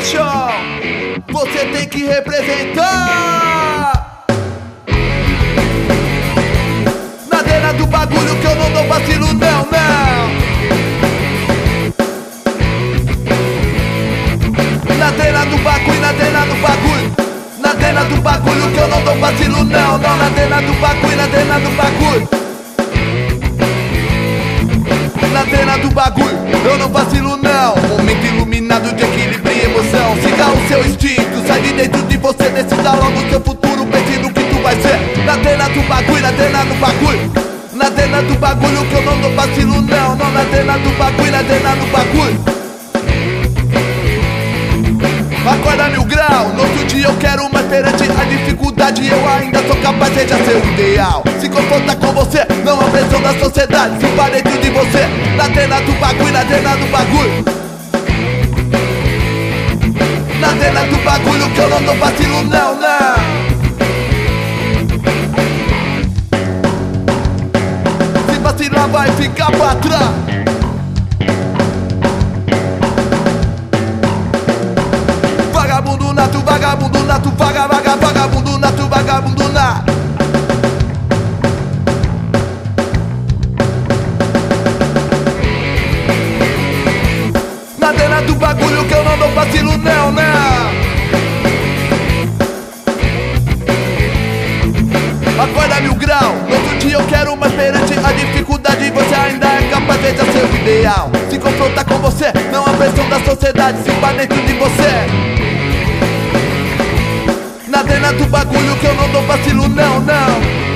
Nation, você tem que representar. Na arena do bagulho que eu não dou vacilo, não, não. Na arena do bagulho, na arena do bagulho. Na arena do bagulho que eu não dou vacilo, não, não. Na arena do bagulho, na arena do bagulho. Na arena do bagulho, eu não vacilo não. Momento iluminado de equilíbrio e emoção. Siga o seu instinto, sai de dentro de você. Decida logo o seu futuro, pense no que tu vai ser. Na arena do bagulho, na arena do bagulho. Na arena do bagulho que eu não dou vacilo não, não. Na arena do bagulho, na arena do bagulho. Acorda 1000 graus, no outro dia eu quero mais. Perante a dificuldade eu ainda sou capaz, seja seu ideal. Se confronta com você, não a pressão da sociedade. Se para dentro de você, na arena do bagulho, na arena do bagulho. Na arena do bagulho que eu não dou vacilo não, não. Se vacilar vai ficar pra trás. Vagabundo nato, vagabundo nato, vagabundo nato, vagabundo nato. Na arena do bagulho que eu não dou vacilo não, não. Acorda 1000 graus, no outro dia eu quero mais. Perante a dificuldade você ainda é capaz, veja seu ideal. Se confronta com você, não a pressão da sociedade. Se para dentro de você. Na arena do bagulho que eu não dou vacilo não, não.